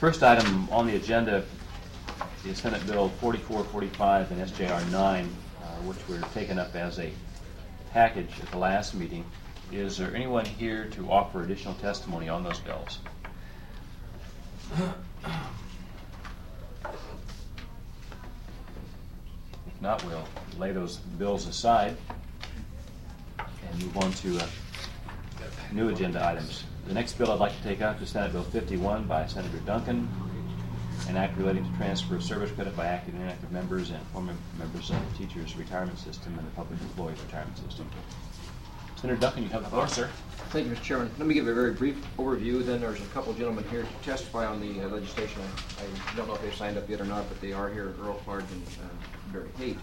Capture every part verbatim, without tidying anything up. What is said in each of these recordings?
First item on the agenda is Senate Bill forty-four forty-five and S J R nine, uh, which were taken up as a package at the last meeting. Is there anyone here to offer additional testimony on those bills? If not, we'll lay those bills aside and move on to uh, new agenda items. The next bill I'd like to take up is Senate Bill fifty-one by Senator Duncan, an act relating to transfer of service credit by active and inactive members and former members of the teachers' retirement system and the public employees' retirement system. Senator Duncan, you have the floor, sir. Thank you, Mister Chairman. Let me give a very brief overview. Then there's a couple gentlemen here to testify on the uh, legislation. I, I don't know if they've signed up yet or not, but they are here, Earl Clark and uh, Barry Haight.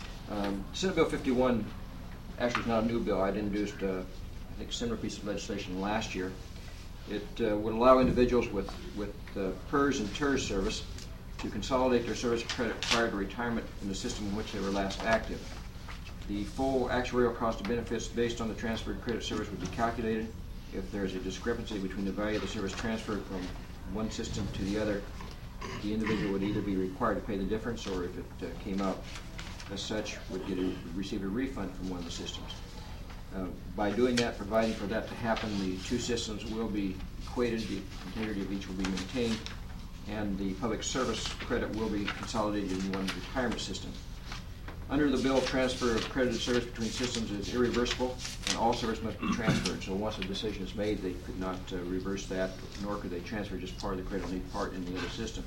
Um, Senate Bill fifty-one actually is not a new bill. I'd introduced, uh, I think, a similar piece of legislation last year. It uh, would allow individuals with, with uh, P E R S and T E R S service to consolidate their service credit prior to retirement in the system in which they were last active. The full actuarial cost of benefits based on the transferred credit service would be calculated. If there is a discrepancy between the value of the service transferred from one system to the other, the individual would either be required to pay the difference, or if it uh, came out as such, would get a, receive a refund from one of the systems. Uh, by doing that, providing for that to happen, the two systems will be equated, the integrity of each will be maintained, and the public service credit will be consolidated in one retirement system. Under the bill, transfer of credited service between systems is irreversible, and all service must be transferred. So once a decision is made, they could not uh, reverse that, nor could they transfer just part of the credit, only part in the other system.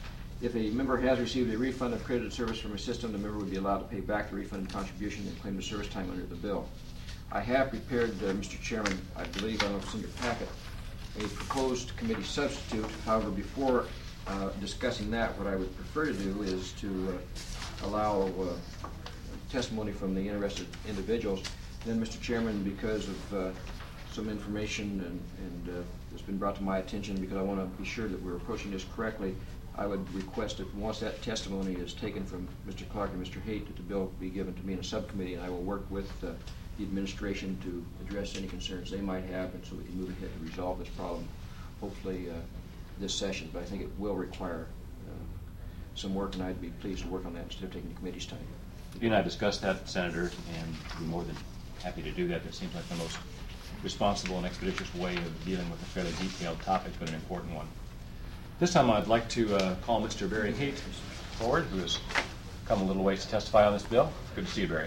If a member has received a refund of credited service from a system, the member would be allowed to pay back the refunded contribution and claim the service time under the bill. I have prepared, uh, Mister Chairman, I believe, I don't know if it's in your packet, a proposed committee substitute. However, before uh, discussing that, what I would prefer to do is to uh, allow uh, testimony from the interested individuals. Then, Mister Chairman, because of uh, some information and, and uh, that's been brought to my attention, because I want to be sure that we're approaching this correctly, I would request that once that testimony is taken from Mister Clark and Mister Haight, that the bill be given to me in a subcommittee, and I will work with uh, the administration to address any concerns they might have, and so we can move ahead to resolve this problem, hopefully uh, this session. But I think it will require uh, some work, and I'd be pleased to work on that instead of taking the committee's time. You and I discussed that, Senator, and we're more than happy to do that. That seems like the most responsible and expeditious way of dealing with a fairly detailed topic, but an important one. This time I'd like to uh, call Mister Barry Haight forward, who has come a little ways to testify on this bill. Good to see you, Barry.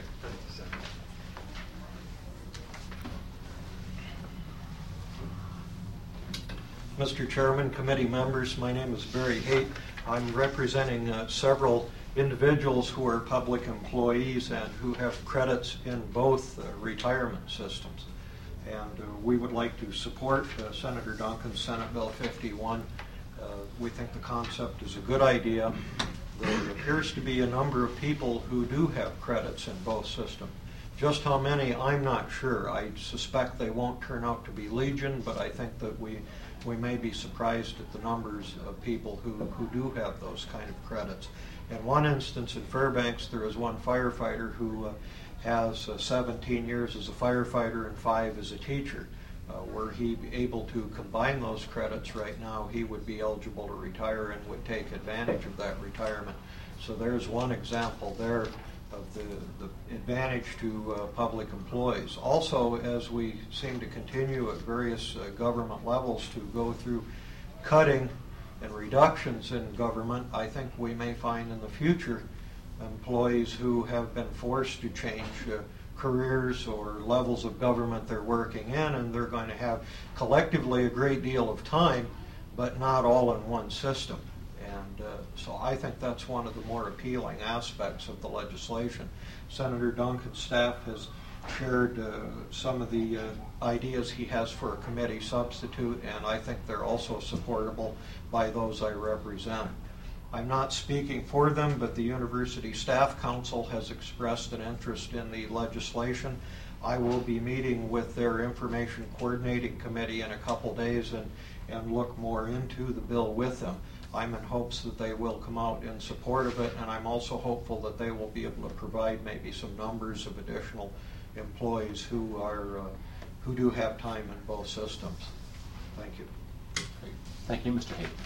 Mister Chairman, committee members, my name is Barry Haight. I'm representing uh, several individuals who are public employees and who have credits in both uh, retirement systems. And uh, we would like to support uh, Senator Duncan's Senate Bill fifty-one. Uh, we think the concept is a good idea. There appears to be a number of people who do have credits in both systems. Just how many, I'm not sure. I suspect they won't turn out to be legion, but I think that we we may be surprised at the numbers of people who, who do have those kind of credits. In one instance in Fairbanks, there is one firefighter who uh, has uh, seventeen years as a firefighter and five as a teacher. Uh, were he able to combine those credits right now, he would be eligible to retire and would take advantage of that retirement. So there's one example there of the, the advantage to uh, public employees. Also, as we seem to continue at various uh, government levels to go through cutting and reductions in government, I think we may find in the future employees who have been forced to change uh, careers or levels of government they're working in, and they're going to have collectively a great deal of time, but not all in one system. And uh, so I think that's one of the more appealing aspects of the legislation. Senator Duncan's staff has shared uh, some of the uh, ideas he has for a committee substitute, and I think they're also supportable by those I represent. I'm not speaking for them, but the University Staff Council has expressed an interest in the legislation. I will be meeting with their Information Coordinating Committee in a couple days and, and look more into the bill with them. I'm in hopes that they will come out in support of it, and I'm also hopeful that they will be able to provide maybe some numbers of additional employees who are uh, who do have time in both systems. Thank you. Thank you, Mister Haight.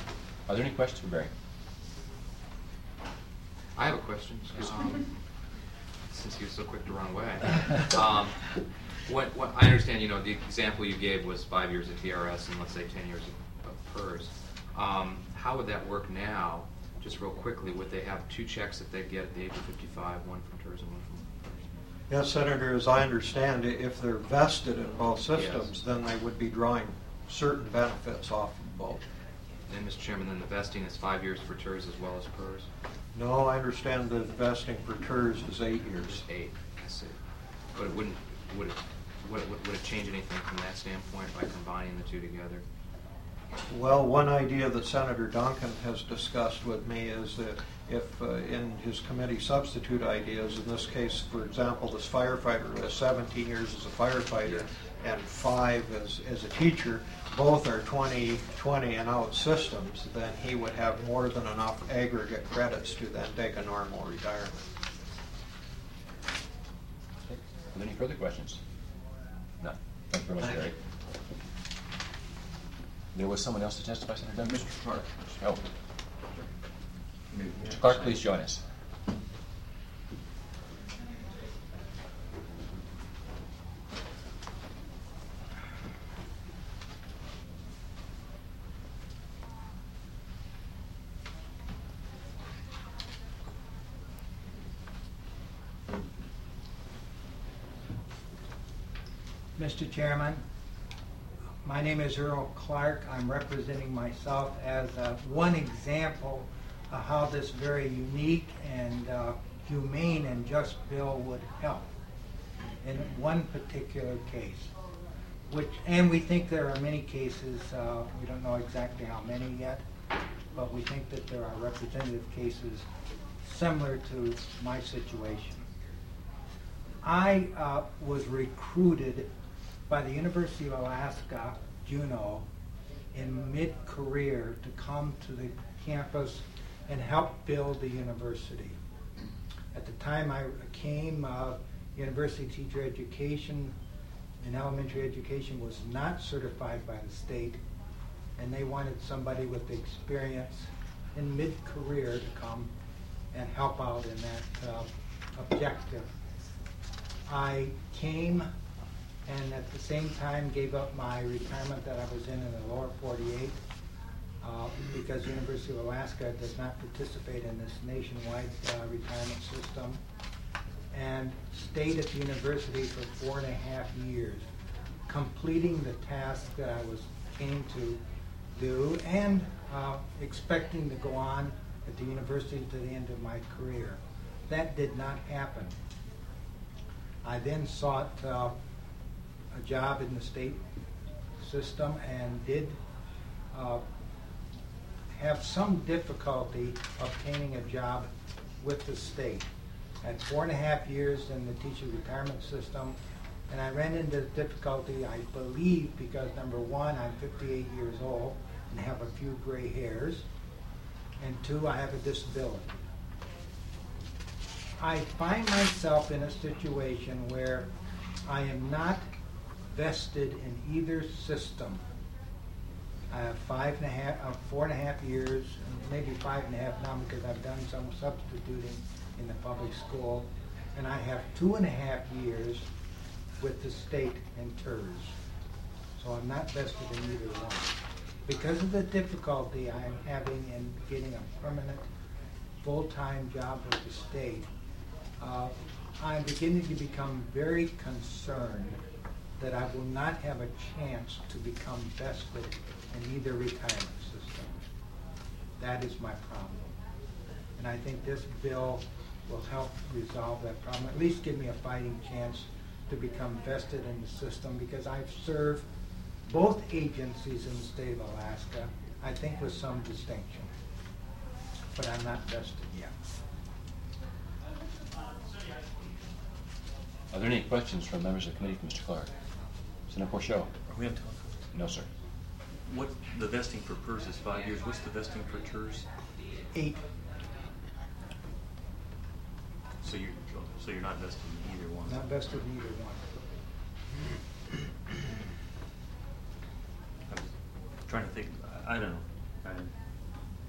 Are there any questions for Barry? I have a question, um, since he was so quick to run away. Um, what, what, I understand, you know, the example you gave was five years of T R S and let's say ten years of, of PERS. Um, how would that work now, just real quickly? Would they have two checks that they'd get at the age of fifty-five, one from TERS and one from PERS? Yes, Senator, as I understand it, if they're vested in both systems, Yes. then they would be drawing certain benefits off of both. And Mister Chairman, then the vesting is five years for TERS as well as PERS? No, I understand the vesting for TERS is eight years. Eight, I see. But it wouldn't, would it, would it, would it change anything from that standpoint by combining the two together? Well, one idea that Senator Duncan has discussed with me is that if uh, in his committee substitute ideas, in this case, for example, this firefighter who has seventeen years as a firefighter and five as, as a teacher, both are twenty twenty and out systems, then he would have more than enough aggregate credits to then take a normal retirement. Okay. Are there any further questions? No. Thank you very much, Barry. There was someone else to testify, Senator Duncan? Mister Clark. Oh. Mister Clark, please join us. Mister Chairman, my name is Earl Clark. I'm representing myself as uh, one example of how this very unique and uh, humane and just bill would help in one particular case. Which, and we think there are many cases, uh, we don't know exactly how many yet, but we think that there are representative cases similar to my situation. I uh, was recruited by the University of Alaska, Juneau, in mid-career to come to the campus and help build the university. At the time I came, uh, university teacher education in elementary education was not certified by the state, and they wanted somebody with experience in mid-career to come and help out in that uh, objective. I came and at the same time gave up my retirement that I was in in the lower forty-eight uh, because the University of Alaska does not participate in this nationwide uh, retirement system, and stayed at the university for four and a half years, completing the task that I was came to do and uh, expecting to go on at the university to the end of my career. That did not happen. I then sought uh, a job in the state system and did uh, have some difficulty obtaining a job with the state. I had four and a half years in the teacher retirement system, and I ran into difficulty, I believe, because number one, I'm fifty-eight years old and have a few gray hairs, and two, I have a disability. I find myself in a situation where I am not vested in either system. I have five and a half, uh, four and a half years, maybe five and a half now because I've done some substituting in the public school, and I have two and a half years with the state in TERS. So I'm not vested in either one. Because of the difficulty I'm having in getting a permanent full-time job with the state, uh, I'm beginning to become very concerned that I will not have a chance to become vested in either retirement system. That is my problem. And I think this bill will help resolve that problem, at least give me a fighting chance to become vested in the system, because I've served both agencies in the state of Alaska, I think with some distinction. But I'm not vested yet. Are there any questions from members of the committee for Mister Clark? Senator Porchot? Are we on telephone? No, sir. What, the vesting for PERS is five years. What's the vesting for TERS? Eight. So you're, so you're not vested in either one? Not vested in either one. I'm trying to think. I, I don't know. I,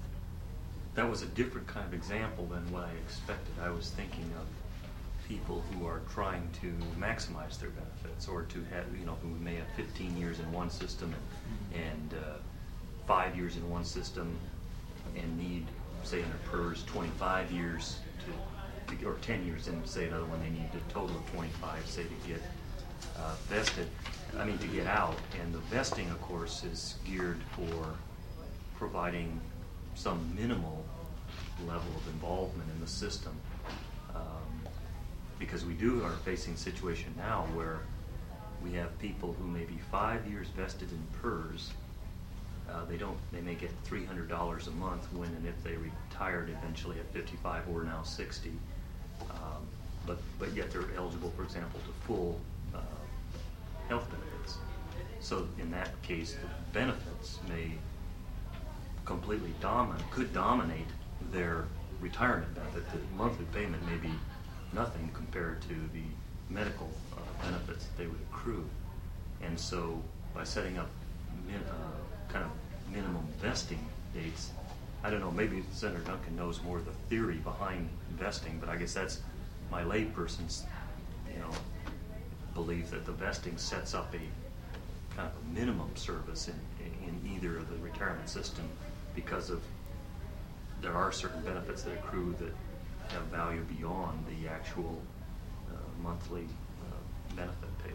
that was a different kind of example than what I expected. I was thinking of people who are trying to maximize their benefits, or to have, you know, who may have fifteen years in one system and, and uh, five years in one system, and need, say, in their PERS, twenty-five years to, to, or ten years in, say, another one, they need a total of twenty-five, say, to get uh, vested, I mean, to get out. And the vesting, of course, is geared for providing some minimal level of involvement in the system. Um, because we do are facing a situation now where we have people who may be five years vested in PERS. Uh, they don't. They may get three hundred dollars a month when and if they retired eventually at fifty-five or now sixty. Um, but but yet they're eligible, for example, to full uh, health benefits. So in that case, the benefits may completely dominate, could dominate their retirement benefit. The monthly payment may be nothing compared to the medical uh, benefits that they would accrue. And so by setting up min, uh, kind of minimum vesting dates, I don't know, maybe Senator Duncan knows more of the theory behind vesting, but I guess that's my layperson's, you know, belief that the vesting sets up a kind of a minimum service in, in either of the retirement system, because of there are certain benefits that accrue that have value beyond the actual uh, monthly uh, benefit paid.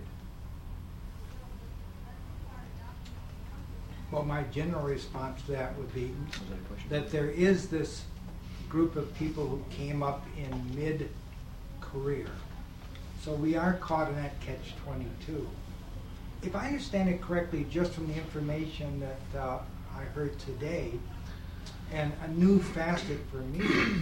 Well, my general response to that would be Was that a question? that there is this group of people who came up in mid-career. So we are caught in that catch twenty-two. If I understand it correctly, just from the information that uh, I heard today, and a new facet for me,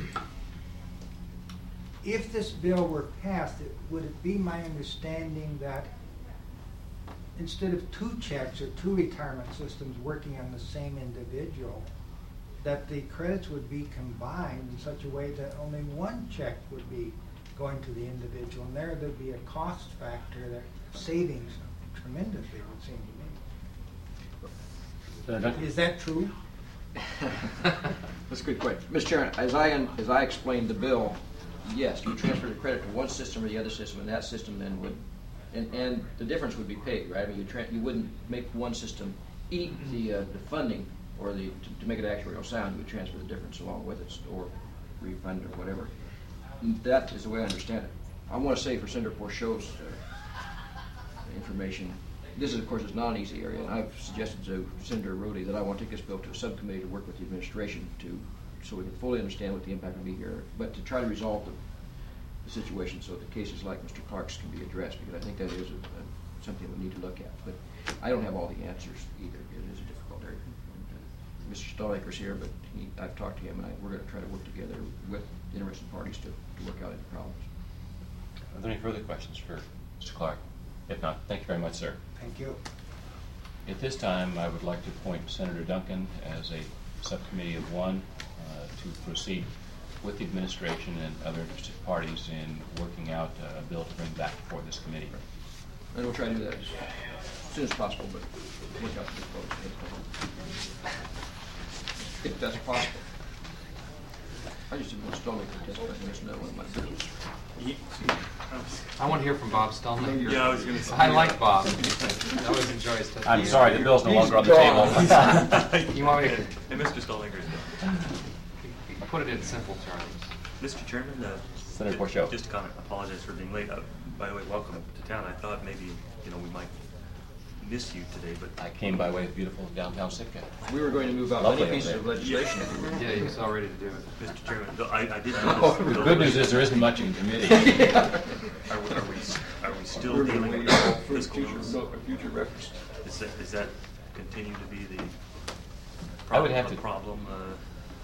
if this bill were passed, it, would it be my understanding that instead of two checks or two retirement systems working on the same individual, that the credits would be combined in such a way that only one check would be going to the individual, and there there'd be a cost factor that savings tremendously, it would seem to me. Uh, Duncan? Is that true? That's a good question. Mister Chairman, as I, as I explained the bill, yes, you transfer the credit to one system or the other system, and that system then would, and, and the difference would be paid, right? I mean, you, tra you wouldn't make one system eat the, uh, the funding or the, to, to make it actuarial sound, you would transfer the difference along with it, or refund or whatever. That is the way I understand it. I want to say for Senator Porchot's uh, information, this is, of course, is not an easy area, and I've suggested to Senator Rhodey that I want to take this bill to a subcommittee to work with the administration to, so we can fully understand what the impact would be here, but to try to resolve the, the situation so that cases like Mister Clark's can be addressed, because I think that is a, a, something we need to look at. But I don't have all the answers either. It is a difficult area. And, uh, Mister Stallacre's here, but he, I've talked to him, and I, we're going to try to work together with interested parties to, to work out any problems. Are there any further questions for Mister Clark? If not, thank you very much, sir. Thank you. At this time, I would like to appoint Senator Duncan as a subcommittee of one uh, to proceed with the administration and other interested parties in working out uh, a bill to bring back before this committee. And we'll try to do that as soon as possible, but work out the difficulties. If that's possible. I just didn't want to Stallacre to testify, I just know one of my bills. I want to hear from Bob Stallman. Yeah, I was going to say. I like Bob. I always enjoy his testimony. I'm sorry, the bill's no longer on the table. You want me to- And Mister Stallacre's done. Put it in simple terms. Mister Chairman, uh, Senator ju- Porchot. just a comment. Apologize for being late. Uh, by the way, welcome to town. I thought maybe, you know, we might miss you today, but I came by way of beautiful downtown Sitka. We were going to move out Lovely many over pieces there. of legislation. if we were- Yeah, he was all ready to do it. Mister Chairman, though I, I did Oh, notice. The Bill good news was- is there isn't much in committee. Are we, are we, are we still We're dealing going with to the wait for fiscal future, notice? no, future reference. Is that, is that continue to be the I would problem, have a to- problem? uh,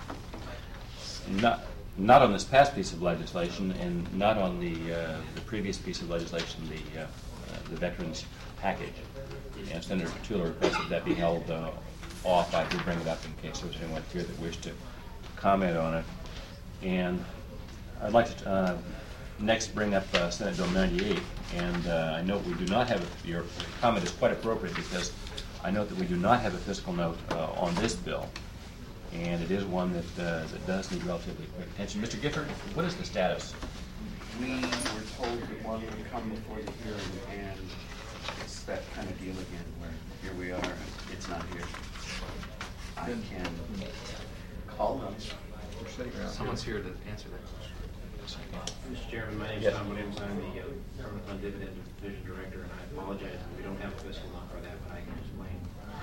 Not, not on this past piece of legislation, and not on the, uh, the previous piece of legislation, the, uh, uh, the veterans package. And Senator Petula requested that be held uh, off. I did bring it up in case there was anyone here that wished to comment on it. And I'd like to uh, next bring up uh, Senate Bill ninety-eight. And uh, I note we do not have, a, your comment is quite appropriate, because I note that we do not have a fiscal note uh, on this bill. and it is one that, uh, that does need relatively quick attention. Mister Gifford, what is the status? We were told that one would come before the hearing, and it's that kind of deal again, where here we are, and it's not here. I can call them. We're sitting around Someone's here. here to answer that question. Mister Chairman, my name is Yes. Tom Williams. I'm the uh, Government Fund Dividend Division Director, and I apologize that we don't have a fiscal law for that, but I can explain.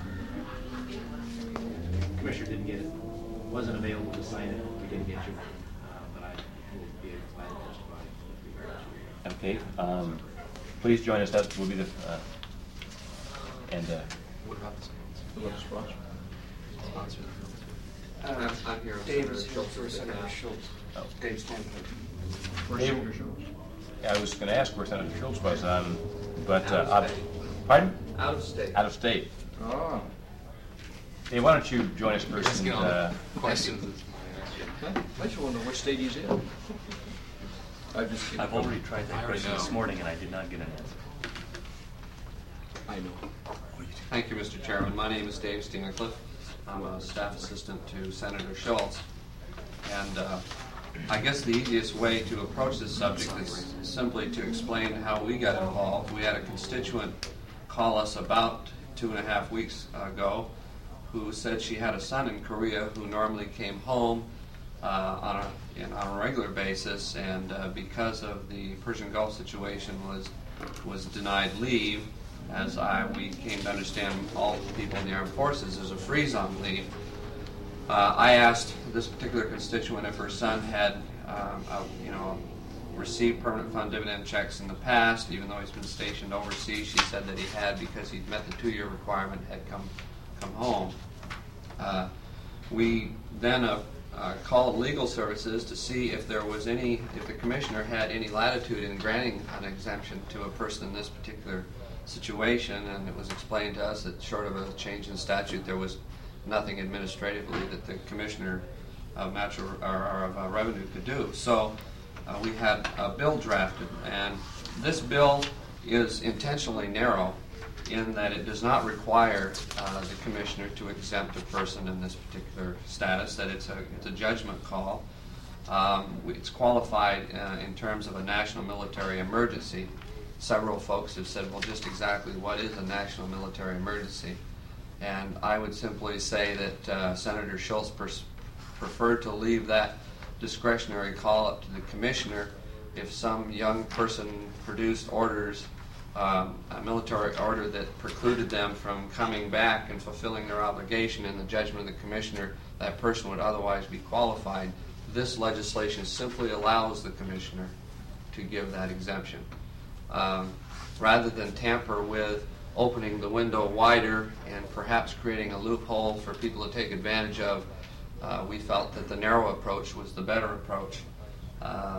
Commissioner didn't get it, wasn't available to sign it. We didn't get you one, uh, but I will be glad to testify with regards to it. Okay, um, please join us. That will be the, uh, and, uh, What about the What about the sponsor? sponsor? Uh, I'm- I'm here. Dave's Senator here Schultz for is Senator now. Schultz. Oh. Dave Stanton. Where's Dave- Senator Schultz? yeah, I was going to ask where Senator Schultz was, um, but, uh, Out of I've- state. pardon? Out of state. Out of state. Ah, Hey, why don't you join us first? Just and, get on uh, the questions. I just want to know which state he's in. I'm just kidding. I've already tried I that already question this know. morning and I did not get an answer. I know. Thank you, Mister Chairman. My name is Dave Steenercliff. I'm a staff assistant to Senator Schultz. And uh, I guess the easiest way to approach this subject is simply to explain how we got involved. We had a constituent call us about two and a half weeks ago who said she had a son in Korea who normally came home uh, on, a, in, on a regular basis, and uh, because of the Persian Gulf situation was was denied leave. As I we came to understand, all the people in the armed forces, there's a freeze on leave. Uh, I asked this particular constituent if her son had, um, uh, you know, received permanent fund dividend checks in the past, even though he's been stationed overseas. She said that he had because he'd met the two-year requirement, had come come home. Uh, we then uh, uh, called legal services to see if there was any, if the commissioner had any latitude in granting an exemption to a person in this particular situation, and it was explained to us that short of a change in statute, there was nothing administratively that the commissioner of natural or, or of uh, revenue could do. So uh, we had a bill drafted, and this bill is intentionally narrow in that it does not require uh, the commissioner to exempt a person in this particular status, that it's a, it's a judgment call. Um, it's qualified uh, in terms of a national military emergency. Several folks have said, well, just exactly what is a national military emergency? And I would simply say that uh, Senator Schultz pers- preferred to leave that discretionary call up to the commissioner. If some young person produced orders, um, a military order that precluded them from coming back and fulfilling their obligation in the judgment of the commissioner, that person would otherwise be qualified. This legislation simply allows the commissioner to give that exemption. Um, rather than tamper with opening the window wider and perhaps creating a loophole for people to take advantage of, uh, we felt that the narrow approach was the better approach. Uh,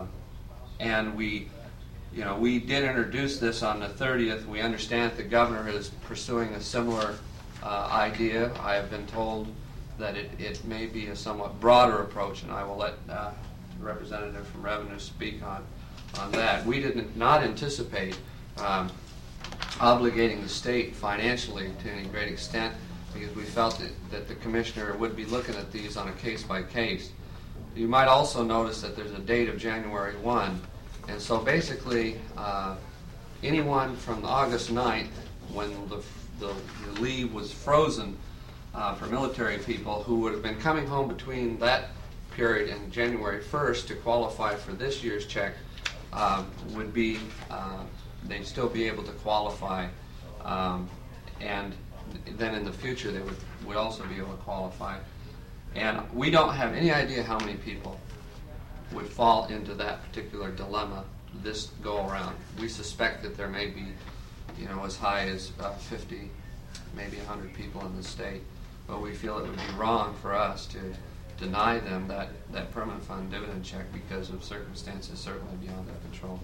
and we, you know, we did introduce this on the thirtieth. We understand the governor is pursuing a similar uh, idea. I have been told that it, it may be a somewhat broader approach, and I will let uh, the representative from Revenue speak on on that. We did not anticipate um, obligating the state financially to any great extent, because we felt that, that the commissioner would be looking at these on a case-by-case. You might also notice that there's a date of January first, and so basically uh, anyone from August ninth, when the, the, the leave was frozen uh, for military people who would have been coming home between that period and January first to qualify for this year's check, Uh, would be, uh, they'd still be able to qualify, um, and then in the future they would, would also be able to qualify. And we don't have any idea how many people would fall into that particular dilemma this go around. We suspect that there may be, you know, as high as uh, fifty, maybe one hundred people in the state, but we feel it would be wrong for us to deny them that, that permanent fund dividend check because of circumstances certainly beyond their control.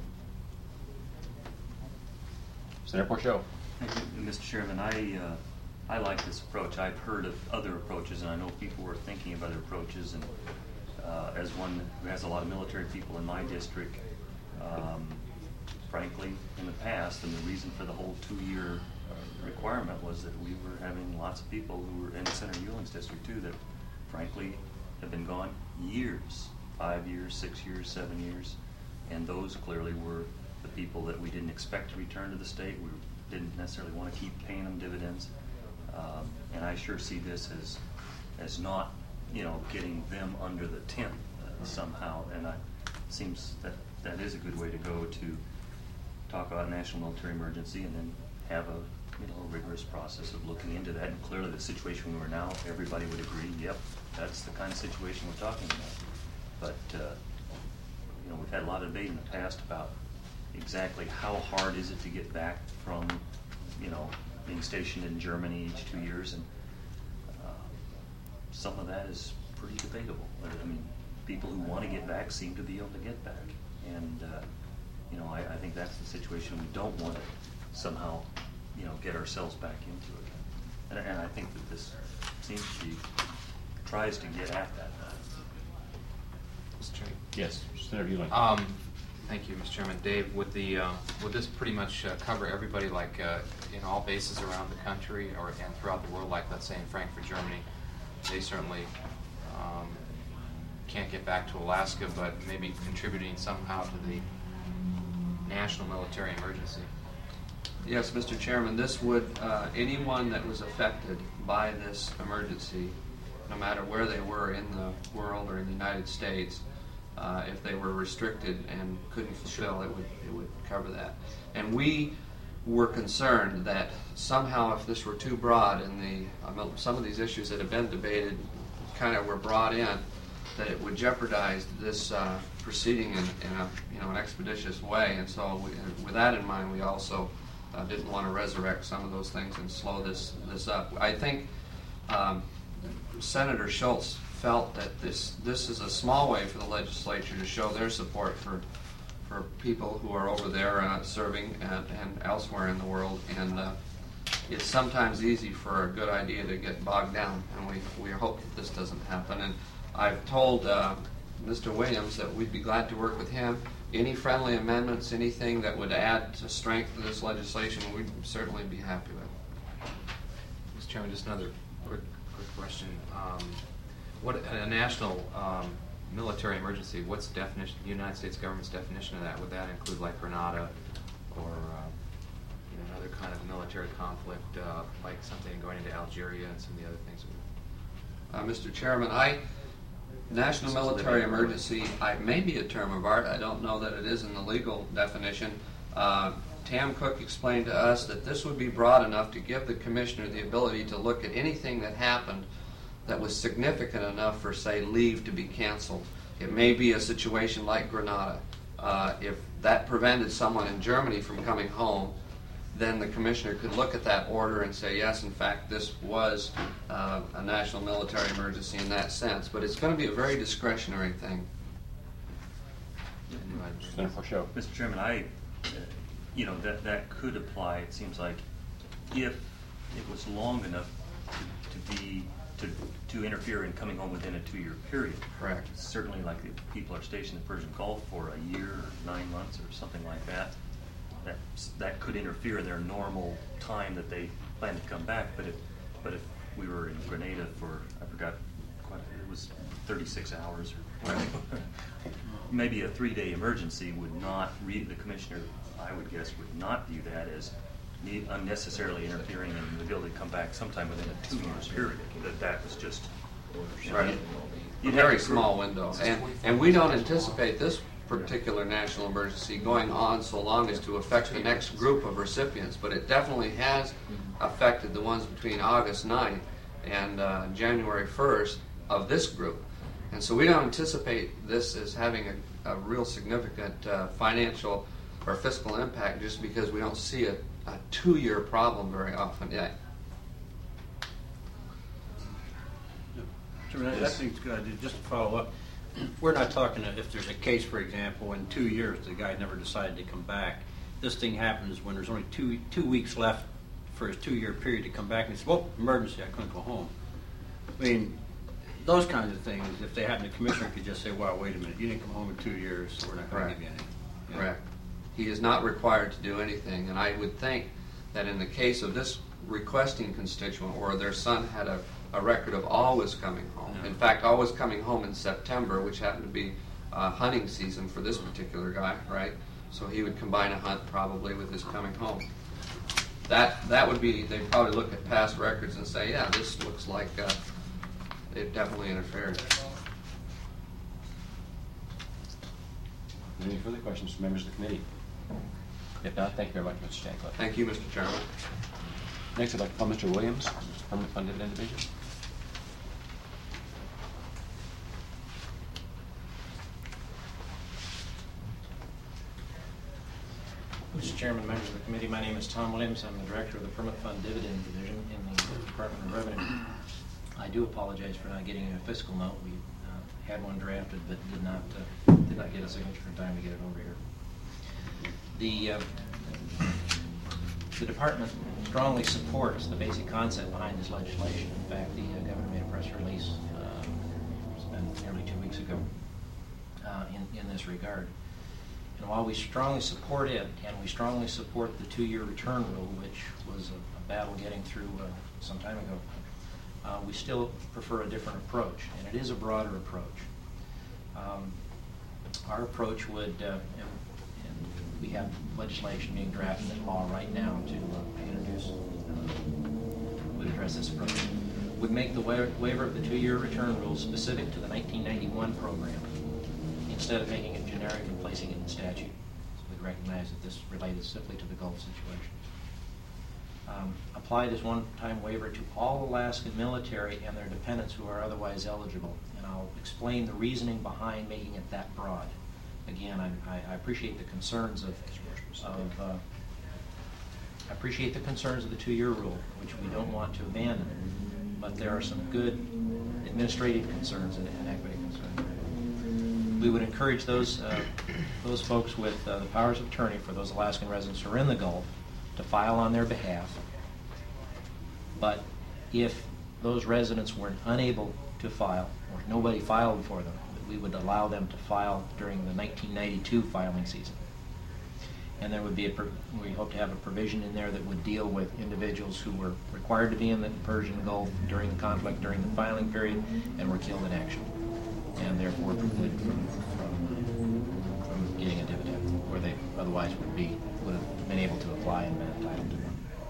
Senator Porchio. Thank you, Mister Chairman. I, uh, I like this approach. I've heard of other approaches, and I know people were thinking of other approaches. And uh, as one who has a lot of military people in my district, um, frankly, in the past, and the reason for the whole two-year uh, requirement was that we were having lots of people who were in Senator Ewing's district too that frankly, have been gone years, five years, six years, seven years, and those clearly were the people that we didn't expect to return to the state. We didn't necessarily want to keep paying them dividends, um, and I sure see this as as not, you know, getting them under the tent uh, somehow. And it seems that that is a good way to go, to talk about national military emergency and then have a you know a rigorous process of looking into that. And clearly, the situation we're now, everybody would agree, yep, that's the kind of situation we're talking about. But uh, you know, we've had a lot of debate in the past about exactly how hard is it to get back from, you know, being stationed in Germany each two years, and uh, some of that is pretty debatable. I mean, people who want to get back seem to be able to get back, and uh, you know, I, I think that's the situation we don't want to somehow, you know, get ourselves back into again. And, and I think that this seems to be tries to get at that. Mister Chairman. Yes, Senator Ewing. Um, thank you, Mister Chairman. Dave, would the uh, would this pretty much uh, cover everybody, like uh, in all bases around the country or and throughout the world? Like, let's say in Frankfurt, Germany, they certainly um, can't get back to Alaska, but maybe contributing somehow to the national military emergency. Yes, Mister Chairman, this would, uh, anyone that was affected by this emergency, no matter where they were in the world or in the United States, uh, if they were restricted and couldn't fulfill, it would, it would cover that. And we were concerned that somehow if this were too broad and the, um, some of these issues that have been debated kind of were brought in, that it would jeopardize this uh, proceeding in, in a you know an expeditious way. And so we, with that in mind, we also uh, didn't want to resurrect some of those things and slow this this up. I think um, Senator Schultz felt that this this is a small way for the legislature to show their support for for people who are over there uh, serving and, and elsewhere in the world. And uh, it's sometimes easy for a good idea to get bogged down, and we, we hope that this doesn't happen. And I've told uh, Mister Williams that we'd be glad to work with him. Any friendly amendments, anything that would add to strength to this legislation, we'd certainly be happy with. Mister Chairman, just another quick, quick question. Um, what a national um, military emergency? What's the definition? The United States government's definition of that? Would that include like Grenada or uh, you know, another kind of military conflict, uh, like something going into Algeria and some of the other things? Uh, Mister Chairman, I. National military emergency, I may be a term of art. I don't know that it is in the legal definition. Uh, Tam Cook explained to us that this would be broad enough to give the commissioner the ability to look at anything that happened that was significant enough for, say, leave to be canceled. It may be a situation like Grenada. Uh, if that prevented someone in Germany from coming home, then the commissioner could look at that order and say, yes, in fact, this was uh, a national military emergency in that sense. But it's going to be a very discretionary thing. Senator Forshow. Mister Chairman, I, uh, you know, that, that could apply, it seems like, if it was long enough to, to be, to, to interfere in coming home within a two-year period. Correct. Certainly, like if people are stationed in the Persian Gulf for a year or nine months or something like that, that that could interfere in their normal time that they plan to come back. But if but if we were in Grenada for, I forgot, quite, it was thirty-six hours or maybe a three-day emergency would not read the commissioner, I would guess, would not view that as need, unnecessarily interfering in the ability to come back sometime within a two-year period. That that was just you know, Right. you'd- A very small window. And, and we don't anticipate this particular national emergency going on so long as to affect the next group of recipients, but it definitely has affected the ones between August ninth and uh, January first of this group. And so we don't anticipate this as having a, a real significant uh, financial or fiscal impact, just because we don't see a, a two-year problem very often yet. Sure, I think, uh, just to follow up, we're not talking if there's a case, for example, in two years the guy never decided to come back. This thing happens when there's only two two weeks left for his two-year period to come back, and he says, well, emergency, I couldn't go home. I mean, those kinds of things, if they happen, the commissioner could just say, wow, wait a minute, you didn't come home in two years, so we're not going to Correct. give you any. Yeah. Correct. He is not required to do anything, and I would think that in the case of this requesting constituent, where their son had a a record of always coming home. In fact, always coming home in September, which happened to be uh, hunting season for this particular guy, right? So he would combine a hunt probably with his coming home. That that would be, they'd probably look at past records and say, yeah, this looks like uh, it definitely interfered. Any further questions from members of the committee? If not, thank you very much, Mister Shancliffe. Thank you, Mister Chairman. Next, I'd like to call Mister Williams, Permanent Funded Individual. Mister Chairman, members of the committee, my name is Tom Williams. I'm the director of the Permit Fund Dividend Division in the Department of Revenue. I do apologize for not getting a fiscal note. We uh, had one drafted, but did not uh, did not get a signature in time to get it over here. The uh, the department strongly supports the basic concept behind this legislation. In fact, the uh, governor made a press release uh, it's been nearly two weeks ago uh, in in this regard. And while we strongly support it, and we strongly support the two-year return rule, which was a, a battle getting through uh, some time ago, uh, we still prefer a different approach, and it is a broader approach. Um, our approach would, uh, and, and we have legislation being drafted in law right now to uh, introduce, uh, would address this approach, would make the wa waiver of the two-year return rule specific to the nineteen ninety-one program, instead of making it generic and placing it in statute. So we recognize that this related simply to the Gulf situation. Um, apply this one-time waiver to all Alaskan military and their dependents who are otherwise eligible. And I'll explain the reasoning behind making it that broad. Again, I, I appreciate the concerns of, of uh, I appreciate the concerns of the two-year rule, which we don't want to abandon. But there are some good administrative concerns and, and equity concerns. We would encourage those uh, those folks with uh, the powers of attorney for those Alaskan residents who are in the Gulf to file on their behalf. But if those residents were unable to file, or nobody filed for them, we would allow them to file during the nineteen ninety-two filing season. And there would be a, we hope to have a provision in there that would deal with individuals who were required to be in the Persian Gulf during the conflict, during the filing period, and were killed in action, and therefore precluded from, from, from getting a dividend, where they otherwise would be would have been able to apply and been entitled to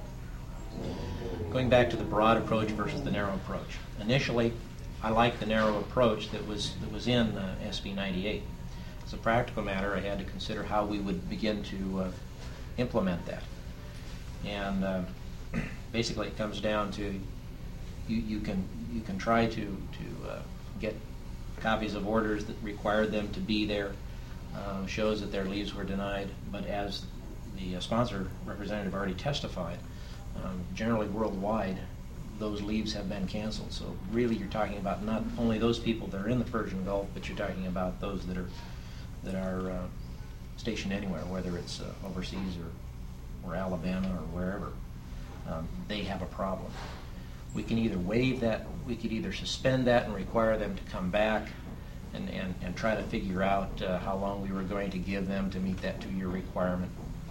one. Going back to the broad approach versus the narrow approach. Initially, I liked the narrow approach that was that was in uh, S B ninety-eight. As a practical matter, I had to consider how we would begin to uh, implement that. And uh, basically, it comes down to you, you can you can try to to uh, get copies of orders that required them to be there, uh, shows that their leaves were denied, but as the uh, sponsor representative already testified, um, generally worldwide, those leaves have been canceled. So really you're talking about not only those people that are in the Persian Gulf, but you're talking about those that are that are uh, stationed anywhere, whether it's uh, overseas or, or Alabama or wherever. Um, they have a problem. We can either waive that, we could either suspend that and require them to come back and, and, and try to figure out uh, how long we were going to give them to meet that two-year requirement,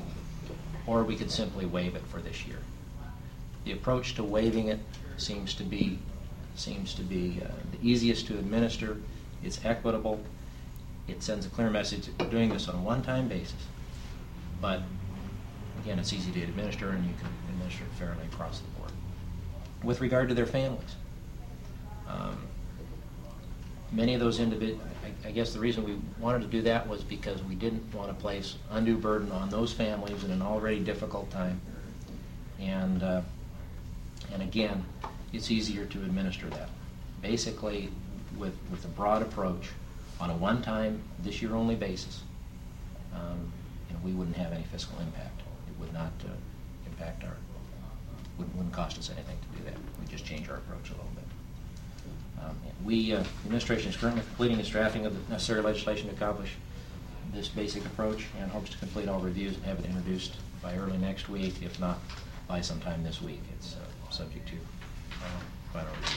or we could simply waive it for this year. The approach to waiving it seems to be seems to be uh, the easiest to administer. It's equitable. It sends a clear message that we're doing this on a one-time basis. But again, it's easy to administer, and you can administer it fairly across the board. With regard to their families, um, many of those individuals, I, I guess the reason we wanted to do that was because we didn't want to place undue burden on those families in an already difficult time. And uh, and again, it's easier to administer that. Basically, with, with a broad approach, on a one-time, this-year-only basis, um, you know, we wouldn't have any fiscal impact. It would not uh, impact our, wouldn't, wouldn't cost us anything to do that. We just change our approach a little bit. Um, we, uh, the administration is currently completing its drafting of the necessary legislation to accomplish this basic approach, and hopes to complete all reviews and have it introduced by early next week, if not by sometime this week. It's uh, subject to uh, final reviews.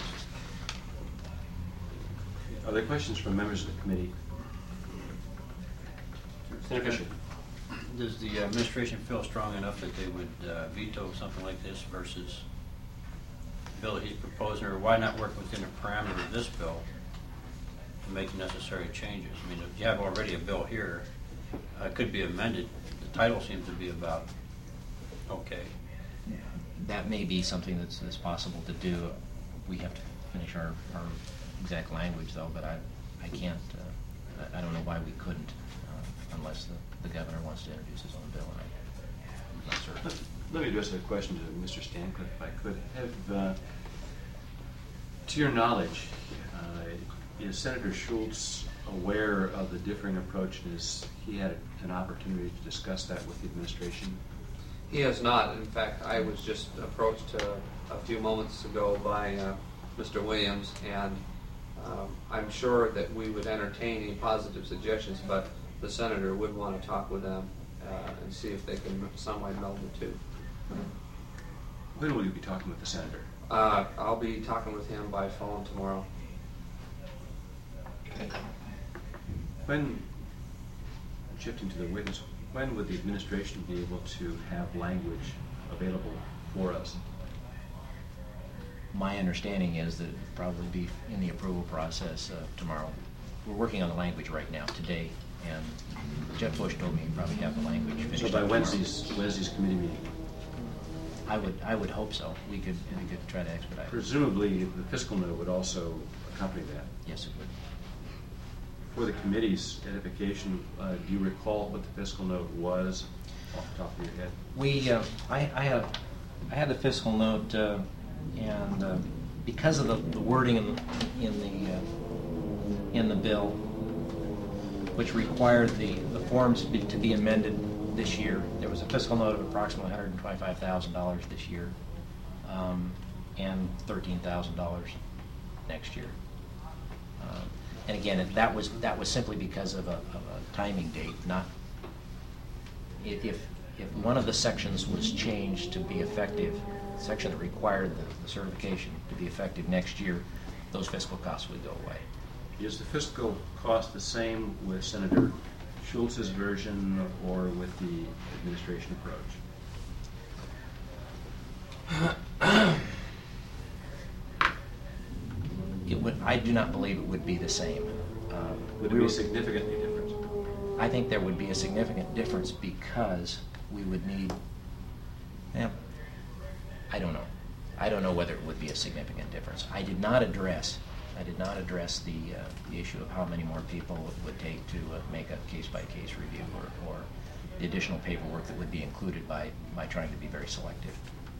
Are there questions from members of the committee? Senator Fisher. Does the administration feel strong enough that they would uh, veto something like this versus bill he's proposing, or why not work within the parameter of this bill to make the necessary changes? I mean, if you have already a bill here, uh, it could be amended. The title seems to be about, okay. That may be something that's, that's possible to do. We have to finish our, our exact language, though, but I, I can't, uh, I I don't know why we couldn't, uh, unless the, the governor wants to introduce his own bill, and I, I'm not certain. Let me address a question to Mister Stancliffe, if I could. Have, uh, to your knowledge, uh, is Senator Schultz aware of the differing approach, and has he had an opportunity to discuss that with the administration? He has not. In fact, I was just approached uh, a few moments ago by uh, Mister Williams, and um, I'm sure that we would entertain any positive suggestions, but the senator would want to talk with them uh, and see if they can some way meld the two. When will you be talking with the senator? Uh, I'll be talking with him by phone tomorrow. When, shifting to the witness, when would the administration be able to have language available for us? My understanding is that it'll probably be in the approval process uh, tomorrow. We're working on the language right now, today, and Jeff Bush told me he'd probably have the language finished. So by tomorrow. Wednesday's, Wednesday's committee meeting? I would, I would hope so. We could, we could try to expedite it. Presumably, the fiscal note would also accompany that. Yes, it would. For the committee's edification, uh, do you recall what the fiscal note was off the top of your head? We, uh, I, I have, I had the fiscal note, uh, and uh, because of the, the wording in the, in the, uh, in the bill, which required the, the forms to be, to be amended this year, there was a fiscal note of approximately one hundred twenty-five thousand dollars this year, um, and thirteen thousand dollars next year. Uh, and again, that was that was simply because of a, of a timing date, not if if one of the sections was changed to be effective, the section that required the, the certification to be effective next year, those fiscal costs would go away. Is the fiscal cost the same with Senator Schultz's version or with the administration approach? It would, I do not believe it would be the same. Um, Would it we be were- significantly different? I think there would be a significant difference because we would need, yeah, I don't know. I don't know whether it would be a significant difference. I did not address, I did not address the, uh, the issue of how many more people it would take to uh, make a case-by-case review, or, or the additional paperwork that would be included by, by trying to be very selective.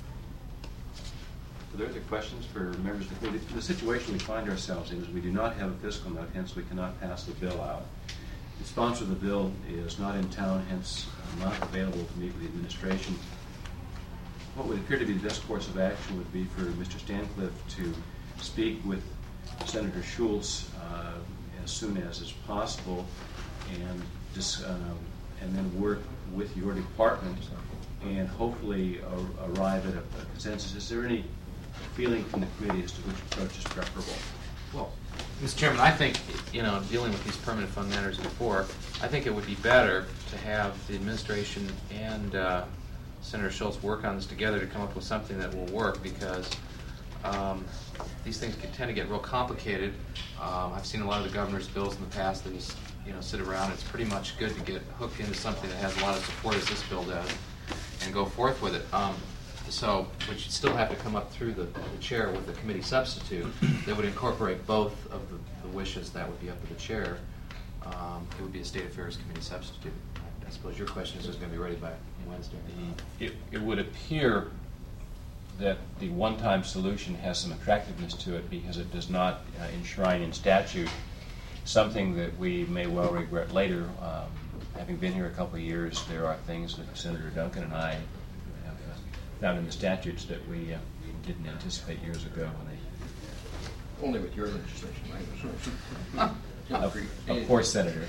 Are there other questions for members of the committee? The situation we find ourselves in is we do not have a fiscal note, hence we cannot pass the bill out. The sponsor of the bill is not in town, hence uh, not available to meet with the administration. What would appear to be the best course of action would be for Mister Stancliffe to speak with Senator Schultz uh, as soon as is possible, and dis, um, and then work with your department and hopefully uh, arrive at a, a consensus. Is there any feeling from the committee as to which approach is preferable? Well, Mister Chairman, I think, you know, dealing with these permanent fund matters before, I think it would be better to have the administration and uh, Senator Schultz work on this together to come up with something that will work, because um, these things can tend to get real complicated. Um, I've seen a lot of the governor's bills in the past that just, you know, sit around. It's pretty much good to get hooked into something that has a lot of support, as this bill does, and go forth with it. Um, So, but you'd still have to come up through the, the chair with a committee substitute that would incorporate both of the, the wishes. That would be up to the chair. Um, it would be a State Affairs Committee substitute. I, I suppose your question is just going to be ready by Wednesday. It, it would appear that the one-time solution has some attractiveness to it because it does not uh, enshrine in statute something that we may well regret later. Um, having been here a couple of years, there are things that Senator Duncan and I have uh, found in the statutes that we uh, didn't anticipate years ago when they... Only with your legislation language. Of, of course, Senator.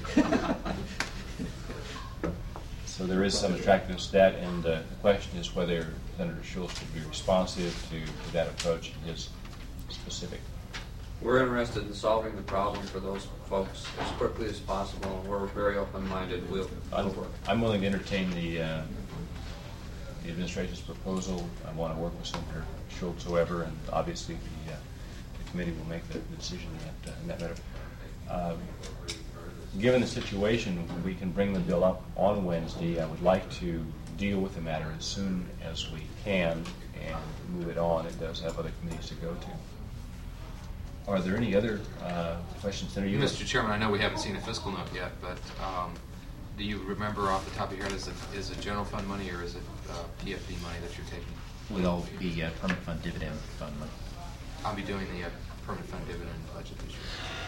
So there is some attractiveness to that, and uh, the question is whether Senator Schultz would be responsive to, to that approach and his specific. We're interested in solving the problem for those folks as quickly as possible. We're very open-minded. We'll, we'll I'm, work. I'm willing to entertain the uh, the administration's proposal. I want to work with Senator Schultz, however, and obviously the, uh, the committee will make the, the decision in that, uh, in that matter. Uh, given the situation, we can bring the bill up on Wednesday. I would like to deal with the matter as soon as we can and move it on. It does have other committees to go to. Are there any other uh, questions, Senator? You Mister Chairman, I know we haven't seen a fiscal note yet, but um, do you remember off the top of your head, is it, is it general fund money or is it uh, P F D money that you're taking? Will be uh, permanent fund dividend fund money. I'll be doing the uh, permanent fund dividend budget this year.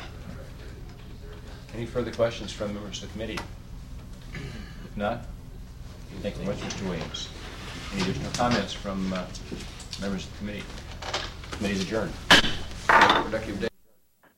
Any further questions from members of the committee? If not, thank you very much, Mister Williams. Any additional comments from uh, members of the committee? Committee is adjourned. Productive day.